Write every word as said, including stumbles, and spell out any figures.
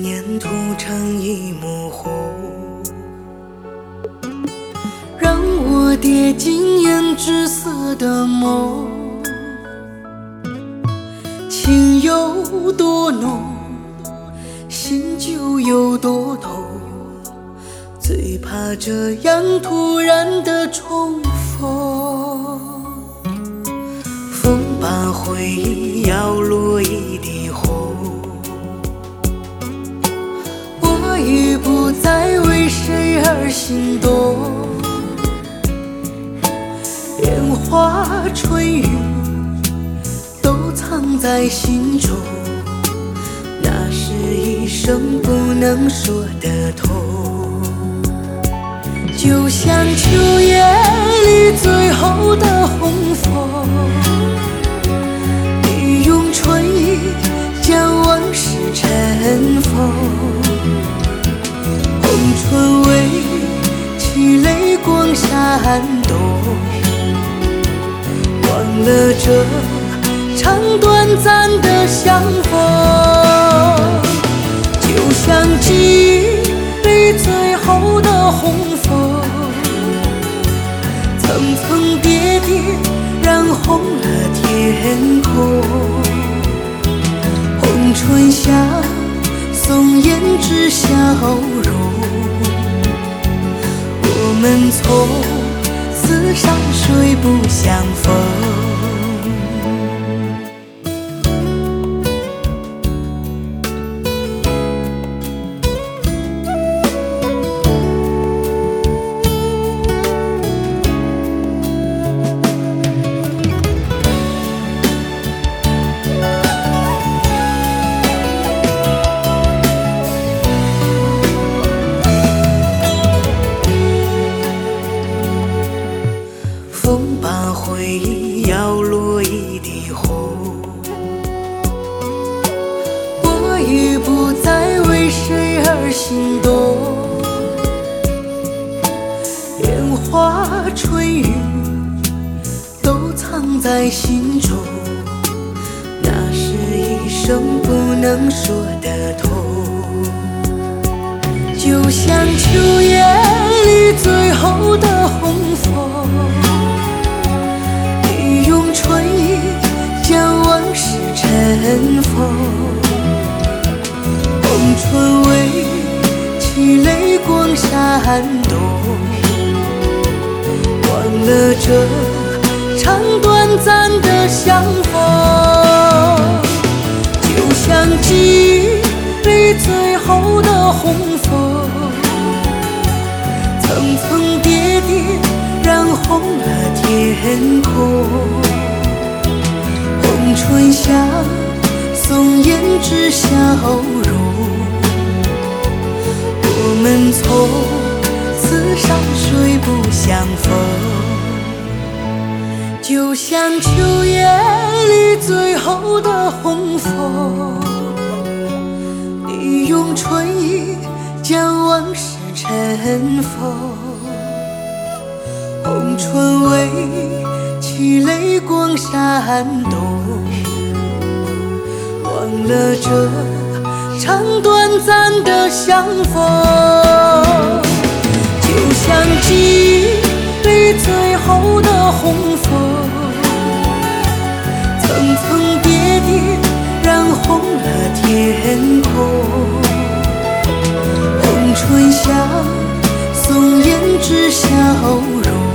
年涂成一模糊，让我跌进胭脂色的梦。情有多浓，心就有多痛，最怕这样突然的重逢。风把回忆摇落一地红，我已不再为谁而心动。烟花春雨都藏在心中，那是一生不能说的痛。就像秋夜里最后的红枫，你用春意将往事尘封。红唇为泣泪光闪动，忘了这场短暂的相逢。就像记忆里最后的红枫，层层叠叠染红了天空。红唇下送胭脂笑容，我们从此山水不相逢。风把回忆摇落一地红，我已不再为谁而心动。烟花春雨都藏在心中，那是一生不能说的痛。就像秋夜里最后的红枫，用春意将往事尘封。红唇为泣泪光闪动，忘了这场短暂的相逢。就像记忆里最后的红枫，层层叠叠染红了天空。红唇下送胭脂笑容，我们从此山水不相逢。就像秋夜里最后的红枫，你用春意将往事尘封。红唇为泣泪光闪动，忘了这场短暂的相逢。就像记忆里最后的红枫，层层叠叠染红了天空。红唇下送胭脂笑容，